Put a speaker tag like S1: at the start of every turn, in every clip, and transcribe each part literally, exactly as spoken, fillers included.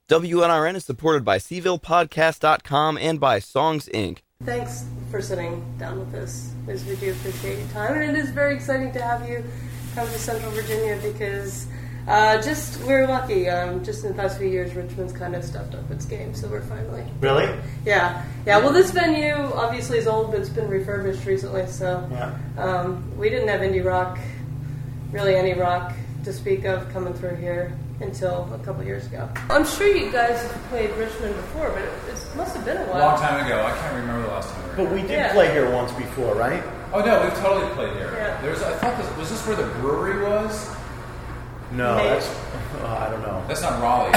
S1: W N R N is supported by Seaville Podcast dot com and by Songs, Incorporated.
S2: Thanks for sitting down with us, as we do appreciate your time. And it is very exciting to have you come to Central Virginia because uh, just we're lucky. Um, just in the past few years, Richmond's kind of stepped up its game, so we're finally...
S3: Really?
S2: Yeah. Yeah, well, this venue obviously is old, but it's been refurbished recently, so
S3: yeah.
S2: um, we didn't have indie rock, really any rock to speak of coming through here until a couple years ago. I'm sure you guys have played Richmond before, but it, it must have been a while.
S4: A long time ago. I can't remember the last time we were
S3: But we did
S2: yeah.
S3: play here once before, right?
S4: Oh, no, we've totally played here.
S2: Yeah.
S4: There's, I thought this, was this where the brewery was?
S3: No,
S2: Maybe.
S3: that's... Oh, I don't know.
S4: That's not Raleigh.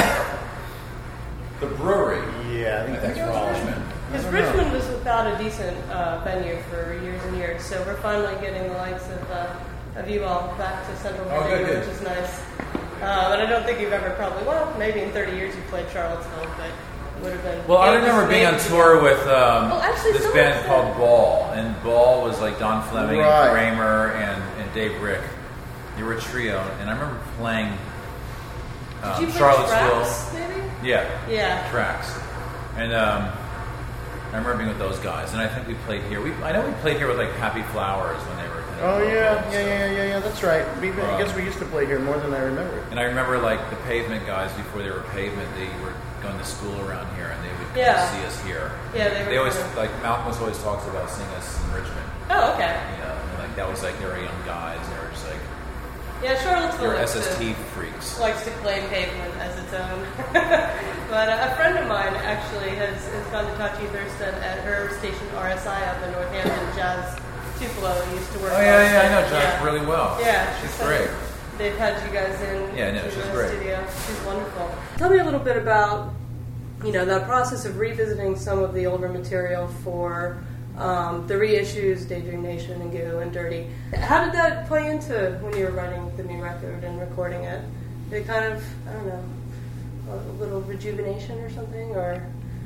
S4: The brewery.
S3: Yeah, I think,
S4: I think
S3: that's
S4: it was
S3: Raleigh.
S4: Richmond.
S2: Because Richmond was without a decent uh, venue for years and years, so we're finally getting the likes of uh, of you all back to Central
S4: Oh,
S2: Virginia,
S4: good, good.
S2: which is nice. Uh, but I don't think you've ever probably, well, maybe in thirty years you played Charlottesville, but it would have been...
S4: Well, I remember being on tour with um,
S2: Well, actually,
S4: this
S2: someone
S4: band
S2: said-
S4: called Ball, and Ball was like Don Fleming
S3: Right.
S4: and Kramer and, and Dave Rick. They were a trio, and I remember playing um,
S2: Did you play
S4: Charlottesville.
S2: Tracks, maybe?
S4: Yeah,
S2: Yeah.
S4: Tracks. And um, I remember being with those guys, and I think we played here. We I know we played here with like Happy Flowers when they were. Kind of
S3: Oh,
S4: local,
S3: yeah,
S4: so.
S3: yeah, yeah, yeah, yeah, that's right. We, I
S4: Wow.
S3: guess we used to play here more than I remember.
S4: And I remember like the Pavement guys before they were Pavement. They were going to school around here, and they would come
S2: Yeah.
S4: see us here.
S2: Yeah, they were
S4: They always
S2: kind of-
S4: like Malcolm always talks about seeing us in Richmond.
S2: Oh, okay.
S4: You know, and like that was like they were young guys. They were just like
S2: Yeah, Charlottesville
S4: they were
S2: likes
S4: S S T
S2: to,
S4: freaks.
S2: likes to claim Pavement as its own. But uh, a friend of mine actually has, has gone to Tachi Thurston at her station R S I up in Northampton, Jazz Tupelo, used to work
S4: Oh yeah,
S2: on
S4: yeah, I know
S2: stuff.
S4: Josh
S2: Yeah.
S4: really well.
S2: Yeah,
S4: she's
S2: said
S4: great.
S2: They've had you guys in
S4: Yeah, no,
S2: to
S4: she's
S2: the
S4: great.
S2: studio. She's wonderful. Tell me a little bit about, you know, that process of revisiting some of the older material for um, the reissues, Daydream Nation and Goo and Dirty. How did that play into when you were writing the new record and recording it? Did it kind of, I don't know, a little rejuvenation or something? Or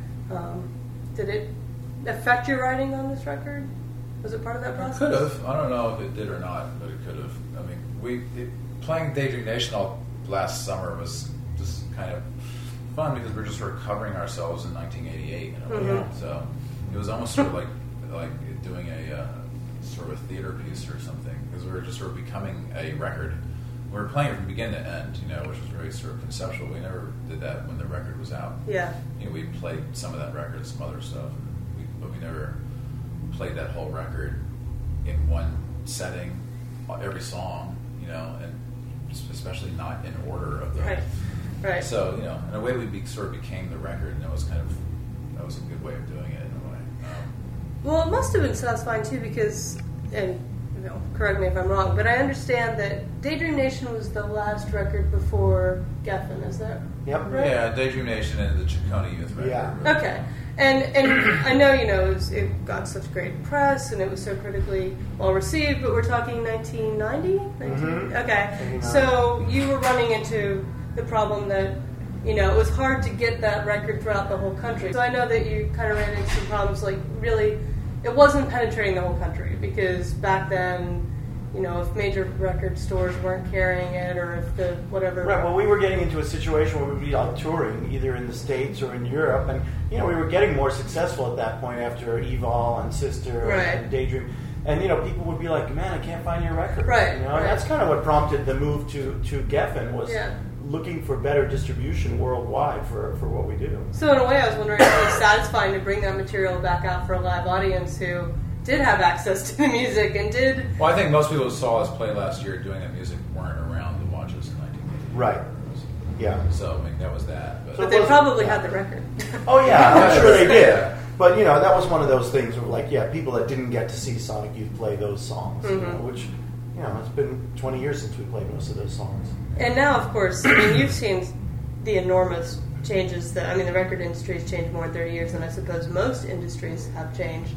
S2: um, did it affect your writing on this record? Was it part of that process?
S4: Could have. I don't know if it did or not, but it could have. I mean, we it, playing Daydream Nation all last summer was just kind of fun because we were just sort of covering ourselves in nineteen eighty-eight. You know?
S2: Mhm.
S4: So it was almost sort of like like doing a uh, sort of a theater piece or something because we were just sort of becoming a record. We were playing it from beginning to end, you know, which was very sort of conceptual. We never did that when the record was out.
S2: Yeah.
S4: You know, we played some of that record, some other stuff, we, but we never played that whole record in one setting, every song, you know, and especially not in order of the.
S2: Right. Right.
S4: So you know, in a way, we be, sort of became the record, and that was kind of that was a good way of doing it in a way. Um,
S2: Well, it must have been satisfying too, because, and you know, correct me if I'm wrong, but I understand that Daydream Nation was the last record before Geffen. Is that
S3: Yep.
S2: right?
S4: Yeah, Daydream Nation and the Ciccone Youth record.
S3: Yeah.
S2: Okay. And and I know, you know, it, was, it got such great press and it was so critically well received, but we're talking nineteen ninety?
S3: Mhm.
S2: Okay.
S3: eighty-nine.
S2: So you were running into the problem that, you know, it was hard to get that record throughout the whole country. So I know that you kind of ran into some problems, like really, it wasn't penetrating the whole country because back then, you know, if major record stores weren't carrying it or if the whatever.
S3: Right, well, we were getting into a situation where we'd be out touring, either in the States or in Europe, and, you know, we were getting more successful at that point after Evol and Sister
S2: Right.
S3: and Daydream. And, you know, people would be like, man, I can't find your record.
S2: Right,
S3: You know,
S2: right.
S3: and that's kind of what prompted the move to, to Geffen was
S2: Yeah.
S3: looking for better distribution worldwide for, for what we do.
S2: So in a way, I was wondering if it was satisfying to bring that material back out for a live audience who did have access to the music and did.
S4: Well, I think most people who saw us play last year doing that music weren't around to watch us in nineteen eighty.
S3: Right. Yeah.
S4: So I mean, that was that. But,
S2: But they
S3: was-
S2: probably
S3: yeah.
S2: had the record.
S3: Oh, yeah, I'm sure they did.
S4: Yeah.
S3: But, you know, that was one of those things where, like, yeah, people that didn't get to see Sonic Youth play those songs, you know,
S2: Mm-hmm.
S3: which, you know, it's been twenty years since we played most of those songs.
S2: And now, of course, I mean, you've seen the enormous changes that, I mean, the record industry has changed more in thirty years than I suppose most industries have changed.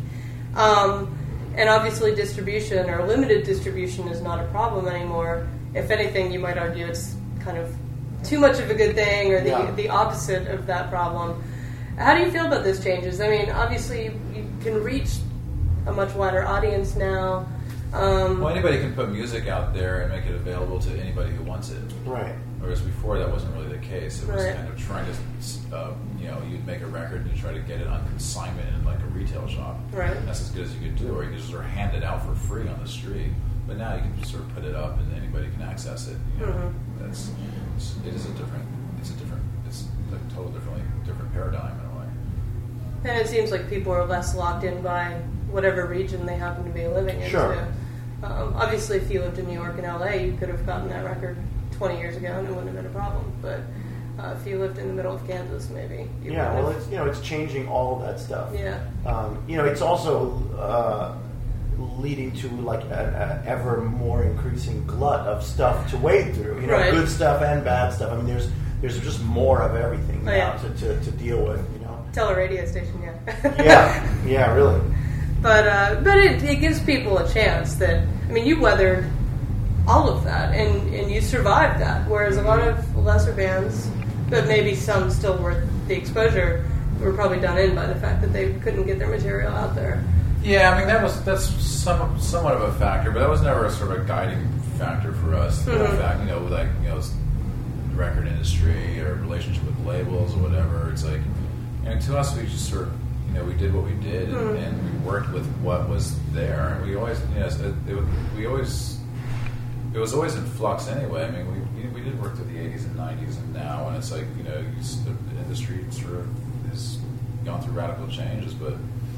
S2: Um, and obviously distribution or limited distribution is not a problem anymore. If anything, you might argue it's kind of too much of a good thing or the,
S3: Yeah.
S2: the opposite of that problem. How do you feel about those changes? I mean, obviously you, you can reach a much wider audience now. Um,
S4: well, anybody can put music out there and make it available to anybody who wants it.
S3: Right.
S4: Whereas before that wasn't really the case. It was
S2: Right.
S4: kind of trying to, uh, you know, you'd make a record and you try to get it on consignment in like a retail shop.
S2: Right.
S4: And that's as good as you could do, or you could just sort of hand it out for free on the street. But now you can just sort of put it up and anybody can access it. You know?
S2: Mhm.
S4: That's it's, it is a different, it's a different, it's a total differently different paradigm in a way.
S2: And it seems like people are less locked in by whatever region they happen to be living in.
S3: Sure.
S2: Too. Um, obviously, if you lived in New York and L A, you could have gotten that record twenty years ago and it wouldn't have been a problem. But uh, if you lived in the middle of Kansas, maybe you
S3: Yeah,
S2: wouldn't
S3: well,
S2: have.
S3: it's you know it's changing all of that stuff.
S2: Yeah.
S3: Um, you know, it's also uh, leading to like an ever more increasing glut of stuff to wade through. You know,
S2: Right.
S3: good stuff and bad stuff. I mean, there's there's just more of everything
S2: Oh,
S3: now
S2: yeah.
S3: to, to, to deal with. You know.
S2: Tell a radio station, yeah.
S3: Yeah. Yeah. Really.
S2: But uh, but it, it gives people a chance that, I mean, you weathered all of that and, and you survived that, whereas a lot of lesser bands, but maybe some still worth the exposure, were probably done in by the fact that they couldn't get their material out there.
S4: Yeah, I mean that was that's some somewhat of a factor, but that was never a sort of a guiding factor for us. The
S2: Mhm.
S4: fact, you know, like you know, the record industry or relationship with labels or whatever. It's like, you know, to us, we just sort of, you know, we did what we did, and,
S2: Mhm.
S4: and we worked with what was there, and we always, you know, it, it, we always, it was always in flux anyway. I mean, we we, we did work through the eighties and nineties and now, and it's like, you know, you, s- the industry sort of has gone through radical changes, but.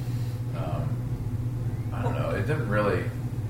S4: Um, I don't know. It didn't really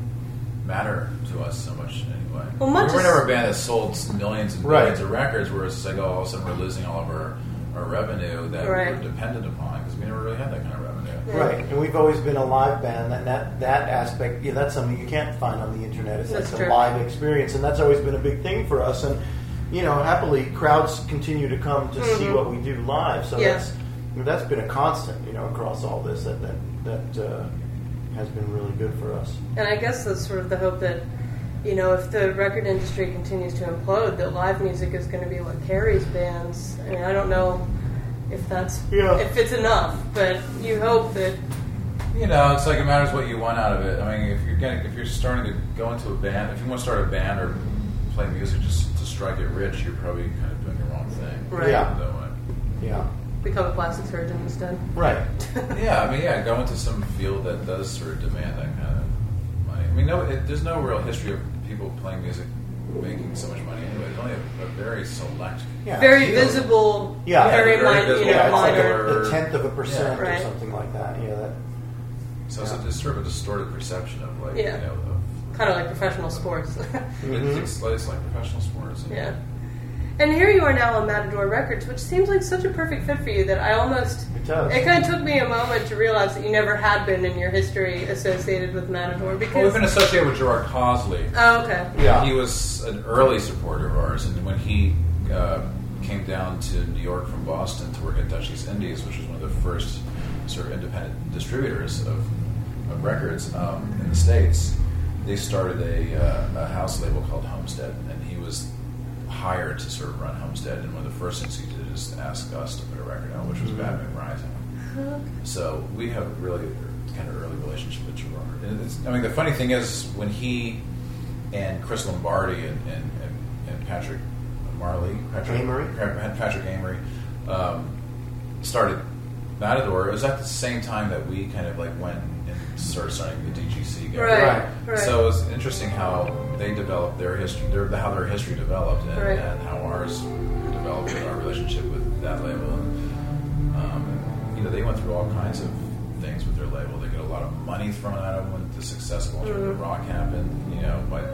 S4: matter to us so much anyway.
S2: Well, much
S4: we were
S2: as-
S4: never a band that sold millions and
S3: Right.
S4: billions of records, where it's just like, oh, all of a sudden we're losing all of our, our revenue that
S2: Right.
S4: we were dependent upon because we never really had that kind of revenue.
S2: Yeah.
S3: Right, and we've always been a live band. That that, that aspect, yeah, that's something you can't find on the internet. It's
S2: That's
S3: like the
S2: true.
S3: live experience, and that's always been a big thing for us. And you know, happily, crowds continue to come to see
S2: Mhm.
S3: what we do live. So
S2: Yeah.
S3: that's that's been a constant, you know, across all this. That that that uh, has been really good for us.
S2: And I guess that's sort of the hope that, you know, if the record industry continues to implode, that live music is going to be what carries bands. I mean, I don't know if that's
S3: Yeah.
S2: if it's enough, but you hope that.
S4: You know, it's like it matters what you want out of it. I mean, if you're getting, if you're starting to go into a band, if you want to start a band or play music just to strike it rich, you're probably kind of doing the wrong thing.
S2: Right.
S3: Yeah.
S4: That way.
S3: Yeah,
S2: Become a plastic surgeon instead.
S3: right.
S4: Yeah, I mean, yeah, go into some field that does sort of demand that kind of money. I mean, no, it, there's no real history of people playing music making so much money anyway. It's only a, a very select.
S3: Yeah,
S2: Very
S3: field.
S2: visible,
S3: Yeah.
S2: very,
S4: Yeah, very
S2: min- you
S4: visible,
S2: know,
S3: Yeah, it's like
S2: minor.
S3: a, a tenth of a percent
S2: Yeah.
S3: or
S2: Right.
S3: something like that. Yeah, that,
S4: So it's, a, it's sort of a distorted perception of like,
S2: Yeah.
S4: you know, of,
S2: Kind of like professional sports.
S3: Mhm.
S4: it's, it's like professional sports. And,
S2: Yeah. And here you are now on Matador Records, which seems like such a perfect fit for you that I almost...
S3: It does.
S2: It kind of took me a moment to realize that you never had been in your history associated with Matador because...
S4: Well, we've been associated with Gerard Cosley.
S2: Oh, okay.
S3: Yeah.
S4: He was an early supporter of ours, and when he uh, came down to New York from Boston to work at Dutch East Indies, which was one of the first sort of independent distributors of, of records um, in the States, they started a, uh, a house label called Homestead, and he was hired to sort of run Homestead, and one of the first things he did is ask us to put a record out, which was
S3: Mhm.
S4: Batman Rising. So we have a really kind of early relationship with Gerard. And it's, I mean, the funny thing is when he and Chris Lombardi and, and, and, and Patrick Marley, Patrick
S3: Amory?
S4: Pa- Patrick Amory, um, started Matador, it was at the same time that we kind of like went and started starting the D G C going.
S2: Right,
S3: Right.
S2: right.
S4: So it's interesting how they developed their history, their, how their history developed, and,
S2: Right.
S4: and how ours developed in our relationship with that label. And, um, and, you know, they went through all kinds of things with their label. They got a lot of money thrown at them when the successful alternative
S2: Mhm.
S4: rock happened. You know, but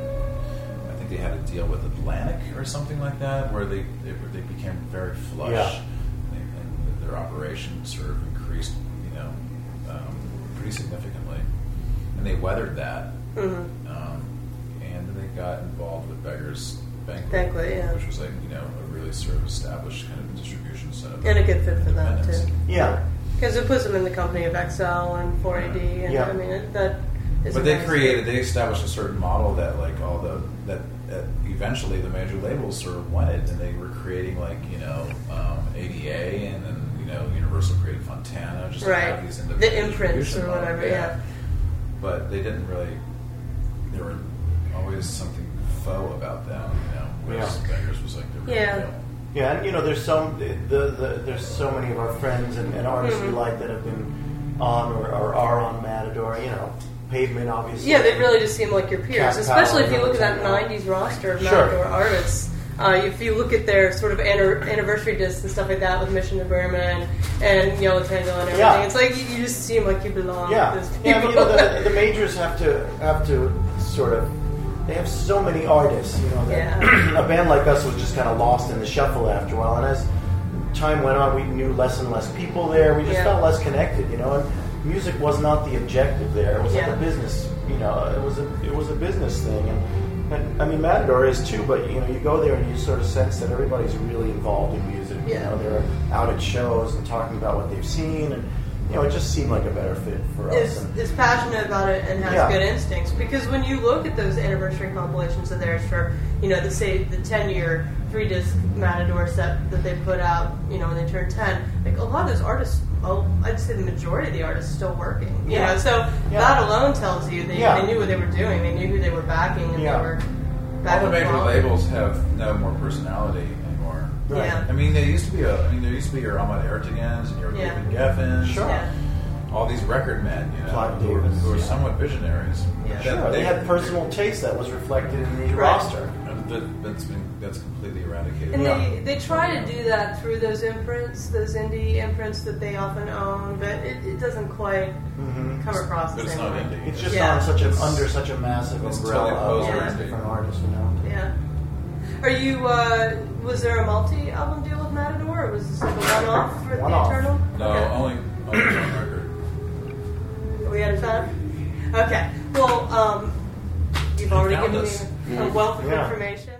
S4: I think they had a deal with Atlantic or something like that, where they they, they became very flush,
S3: Yeah.
S4: and, they, and their operation sort of increased, you know, um, pretty significantly, and they weathered that.
S2: Mhm.
S4: Um, and then they got involved with Beggars Banquet,
S2: Banquet, yeah.
S4: which was like, you know, a really sort of established kind of distribution setup.
S2: And a good fit for them,
S4: Independence.
S2: too.
S3: Yeah.
S2: Because it puts them in the company of X L and four A D, and
S3: Yeah.
S2: I mean, it, that is
S4: But
S2: a
S4: they
S2: nice
S4: created,
S2: fit.
S4: they established a certain model that like all the, that, that eventually the major labels sort of wanted, and they were creating like, you know, um, A D A and then, you know, Universal created Fontana, just to
S2: Right.
S4: have these
S2: The
S4: independent
S2: imprints
S4: distribution
S2: or
S4: models.
S2: whatever, yeah.
S4: But they didn't really, there were always something faux about them, you know, Whereas
S3: Yeah.
S4: Beggars was like the real
S2: Yeah.
S4: deal.
S3: Yeah, and you know, there's so the, the there's so many of our friends and, and artists
S2: Mhm.
S3: we like that have been on or, or are on Matador. You know, Pavement, obviously.
S2: Yeah, they really just seem like your peers,
S3: Cat
S2: especially if you
S3: Power,
S2: look at that
S3: Milton,
S2: nineties roster of
S3: Sure.
S2: Matador artists. Uh, if you look at their sort of anner- anniversary discs and stuff like that with Mission to Burma and, and Yellow Tango and everything,
S3: Yeah.
S2: it's like you, you just seem like you belong
S3: Yeah,
S2: with those
S3: yeah. I
S2: people.
S3: mean, you know, the, the majors have to have to sort of. They have so many artists. You know, that
S2: Yeah.
S3: a band like us was just kind of lost in the shuffle after a while, and as time went on, we knew less and less people there. We just
S2: Yeah.
S3: felt less connected. You know, and music was not the objective there. It was
S2: Yeah.
S3: like a business. You know, it was a it was a business thing, and. And, I mean, Matador is too, but you know, you go there and you sort of sense that everybody's really involved in music. You
S2: Yeah.
S3: know, they're out at shows and talking about what they've seen, and you know, it just seemed like a better fit for us.
S2: is,
S3: And,
S2: is passionate about it and has
S3: Yeah.
S2: good instincts. Because when you look at those anniversary compilations of theirs for, you know, the say the ten year three disc Matador set that they put out, you know, when they turned ten, like a lot of those artists, well, I'd say the majority of the artists still working. You
S3: Yeah.
S2: know, so
S3: Yeah.
S2: that alone tells you that
S3: Yeah.
S2: they knew what they were doing, they knew who they were backing, and
S3: Yeah.
S2: they were
S4: All
S2: backing
S4: the major
S2: quality.
S4: labels have no more personality anymore.
S3: Right.
S2: Yeah.
S4: I mean, there used to be a. I mean, there used to be your Ahmad Ertegans and your
S2: Yeah.
S4: David Geffens.
S3: Sure.
S2: Yeah.
S4: All these record men, you know,
S3: Clive
S4: who were,
S3: Davis,
S4: who were
S3: yeah.
S4: somewhat visionaries.
S2: Yeah.
S4: That
S3: sure, they had personal taste that was reflected in the
S2: Right.
S3: roster.
S4: and that, that's been that's completely eradicated.
S2: And
S3: Yeah.
S2: they, they try to do that through those imprints, those indie imprints that they often own, but it, it doesn't quite
S3: Mhm.
S2: come across the
S4: But it's
S2: same
S4: not
S2: way.
S4: indie.
S3: It's just
S2: Yeah.
S3: on such a,
S4: It's-
S3: under such a massive
S4: it's
S3: umbrella
S4: totally
S3: of all
S2: poser,
S3: these
S4: isn't it?
S3: different artists. You know.
S2: Yeah. Are you, uh, was there a multi-album deal with Matador, or was this like a one-off for
S3: One-off.
S2: The Eternal?
S4: No,
S2: Okay.
S4: only only one record.
S2: Are we out of time? Okay. Well, um, you've
S4: You
S2: already
S4: found
S2: given
S4: us.
S2: me a wealth of
S3: Yeah.
S2: information.